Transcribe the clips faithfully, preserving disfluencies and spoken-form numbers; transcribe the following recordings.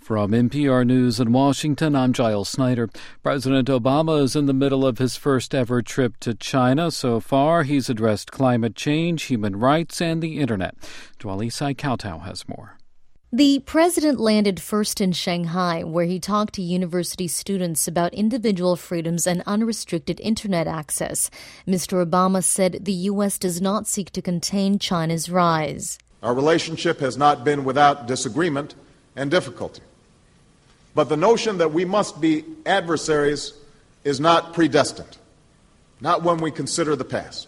From N P R News in Washington, I'm Giles Snyder. President Obama is in the middle of his first ever trip to China. So far, he's addressed climate change, human rights, and the Internet. Dwali Sai-Kowtow has more. The president landed first in Shanghai, where he talked to university students about individual freedoms and unrestricted Internet access. Mister Obama said the U S does not seek to contain China's rise. Our relationship has not been without disagreement and difficulty. But the notion that we must be adversaries is not predestined, not when we consider the past.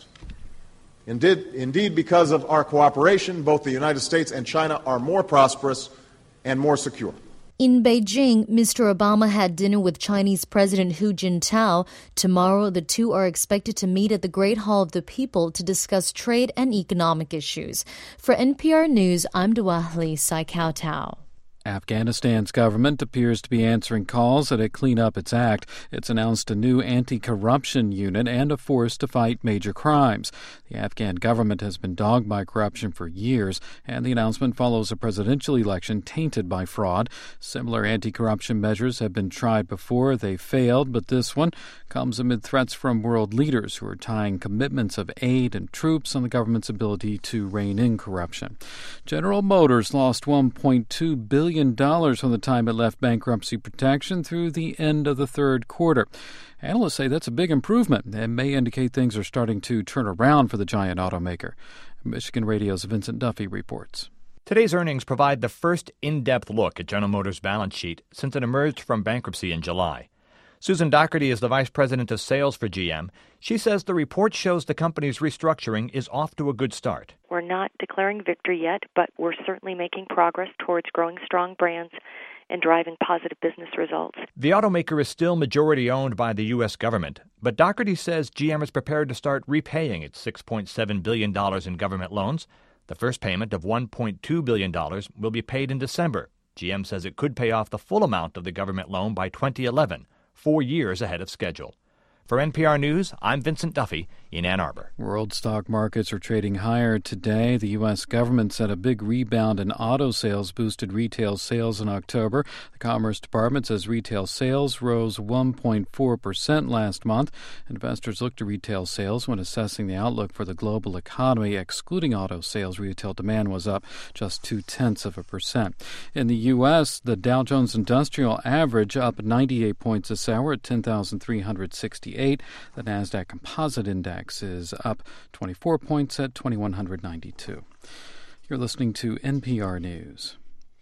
Indeed, indeed, because of our cooperation, both the United States and China are more prosperous and more secure. In Beijing, Mister Obama had dinner with Chinese President Hu Jintao. Tomorrow, the two are expected to meet at the Great Hall of the People to discuss trade and economic issues. For N P R News, I'm Dwali Sai-Kowtow. Afghanistan's government appears to be answering calls that it clean up its act. It's announced a new anti-corruption unit and a force to fight major crimes. The Afghan government has been dogged by corruption for years, and the announcement follows a presidential election tainted by fraud. Similar anti-corruption measures have been tried before. They failed, but this one comes amid threats from world leaders who are tying commitments of aid and troops on the government's ability to rein in corruption. General Motors lost one point two billion dollars from the time it left bankruptcy protection through the end of the third quarter. Analysts say that's a big improvement and may indicate things are starting to turn around for the giant automaker. Michigan Radio's Vincent Duffy reports. Today's earnings provide the first in-depth look at General Motors' balance sheet since it emerged from bankruptcy in July. Susan Doherty is the vice president of sales for G M. She says the report shows the company's restructuring is off to a good start. We're not declaring victory yet, but we're certainly making progress towards growing strong brands and driving positive business results. The automaker is still majority owned by the U S government, but Doherty says G M is prepared to start repaying its six point seven billion dollars in government loans. The first payment of one point two billion dollars will be paid in December. G M says it could pay off the full amount of the government loan by twenty eleven. Four years ahead of schedule. For N P R News, I'm Vincent Duffy in Ann Arbor. World stock markets are trading higher today. The U S government said a big rebound in auto sales boosted retail sales in October. The Commerce Department says retail sales rose one point four percent last month. Investors look to retail sales when assessing the outlook for the global economy. Excluding auto sales, retail demand was up just two-tenths of a percent. In the U S, the Dow Jones Industrial Average up ninety-eight points this hour at ten thousand three hundred sixty-eight. The NASDAQ Composite Index is up twenty-four points at two thousand one hundred ninety-two. You're listening to N P R News.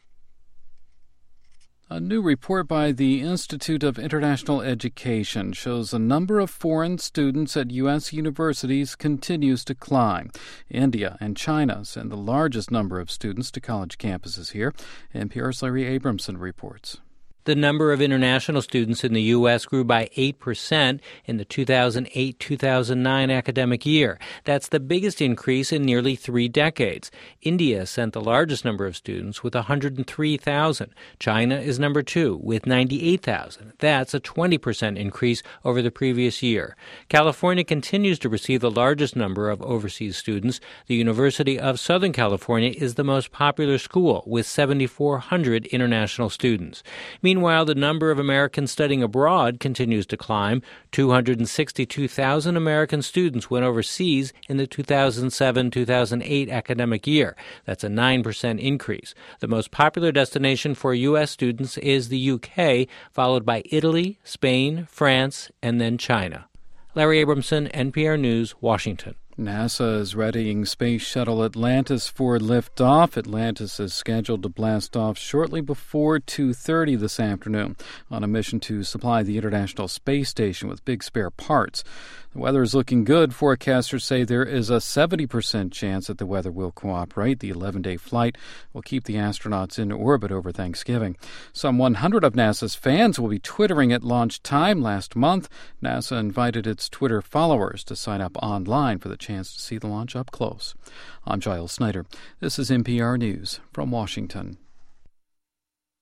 A new report by the Institute of International Education shows the number of foreign students at U S universities continues to climb. India and China send the largest number of students to college campuses here. N P R's Larry Abramson reports. The number of international students in the U S grew by eight percent in the two thousand eight two thousand nine academic year. That's the biggest increase in nearly three decades. India sent the largest number of students with one hundred three thousand. China is number two with ninety-eight thousand. That's a twenty percent increase over the previous year. California continues to receive the largest number of overseas students. The University of Southern California is the most popular school with seven thousand four hundred international students. Meanwhile, the number of Americans studying abroad continues to climb. two hundred sixty-two thousand American students went overseas in the two thousand seven two thousand eight academic year. That's a nine percent increase. The most popular destination for U S students is the U K, followed by Italy, Spain, France, and then China. Larry Abramson, N P R News, Washington. NASA is readying Space Shuttle Atlantis for liftoff. Atlantis is scheduled to blast off shortly before two thirty this afternoon on a mission to supply the International Space Station with big spare parts. The weather is looking good. Forecasters say there is a seventy percent chance that the weather will cooperate. The eleven-day flight will keep the astronauts in orbit over Thanksgiving. Some one hundred of NASA's fans will be twittering at launch time. Last month, NASA invited its Twitter followers to sign up online for the chance to see the launch up close. I'm Giles Snyder. This is N P R News from Washington.